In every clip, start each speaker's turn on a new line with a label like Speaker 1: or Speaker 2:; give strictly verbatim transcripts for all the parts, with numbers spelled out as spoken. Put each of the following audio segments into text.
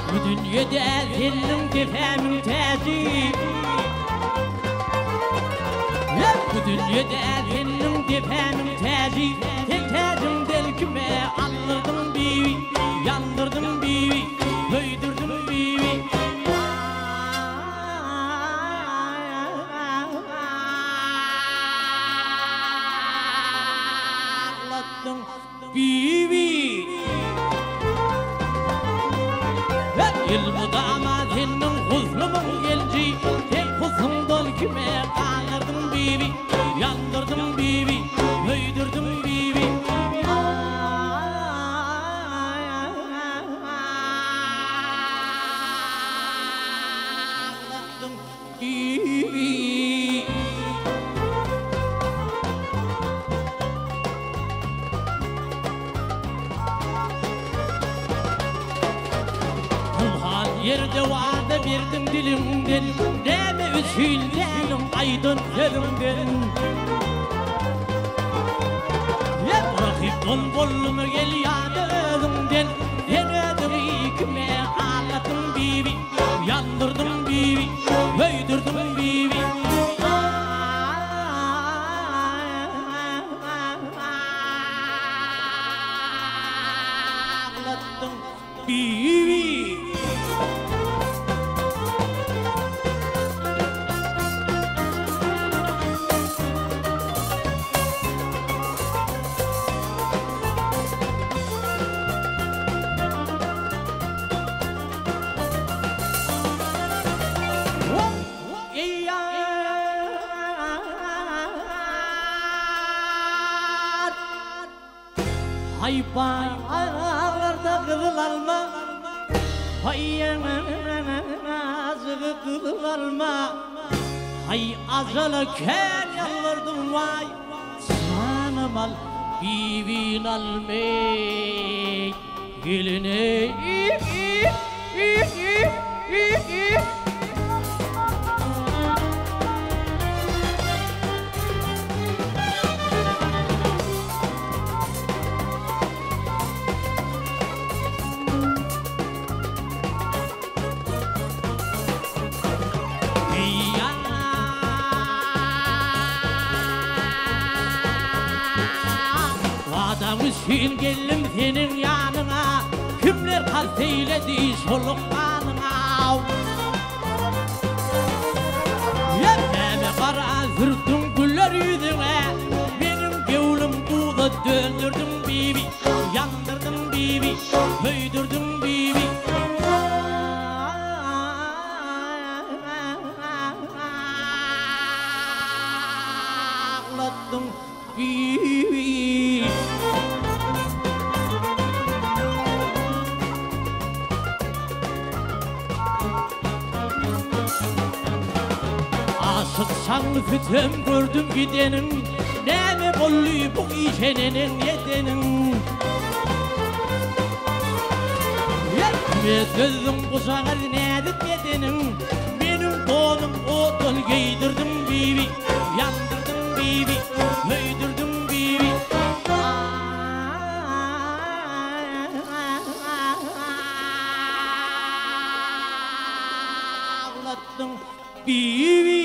Speaker 1: Bu dünyada senin tefemin tezi. Bu dünyada senin tefemin tezi. Tek tezim delkime aldırdım bibi, yandırdım bibi, öydürdüm bibi. Ağlattım bibi. Yılmı damat senin huznumun gelci. Tek huzum dol kime kaldırdım bibi, yandırdım bibi, öydürdüm bibi. Ağlattım bibi. Yerde vade birdim dilimden, neme üzüldenim aydın gözümden. Hep rakip bol bollumu gel yadı özümden. Yenedim ikime ağlattım bibi, yandırdım bibi, öydürdüm bibi. Ağlattım bibi. Hay bağlarda kızıl alma, hay yanazığı kızıl alma, hay azalırken yalvardım vay, sana mal bibin almay, geline. Hüsyin geldim senin yanına, kimler kast eyledi soluklanına. Yememe kara sürttün güller yüzüne, benim gevlim buğda döndürdüm bibi, yandırdım bibi, öydürdüm bibi. Ağlattım bibi. Aşıksan fütüm gördüm gidenin, neme bollu bu işenenin yedenin. Yetme sözüm bu sağır nedik yedenin, benim kolum odun giydirdim bibi, yandırdım bibi, öydürdüm bibi. Ağlattım bibi.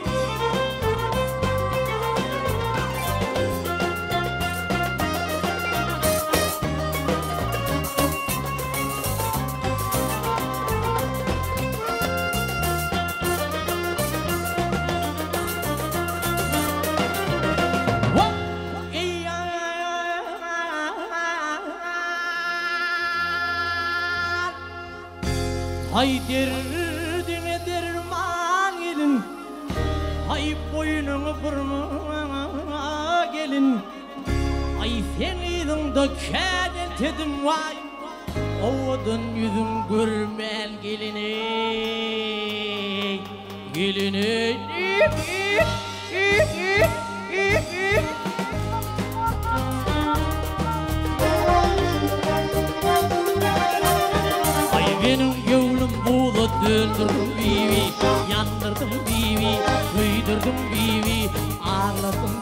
Speaker 1: Hay derdine derman gelin, hay boynunu vurma gelin. Ay seniydin döken dedim vay, ovudun yüzüm görmel gelini, gelini. Ay benim gönlüm buğda döndürdüm bibi, yandırdım bibi, öydürdüm bibi, ağladım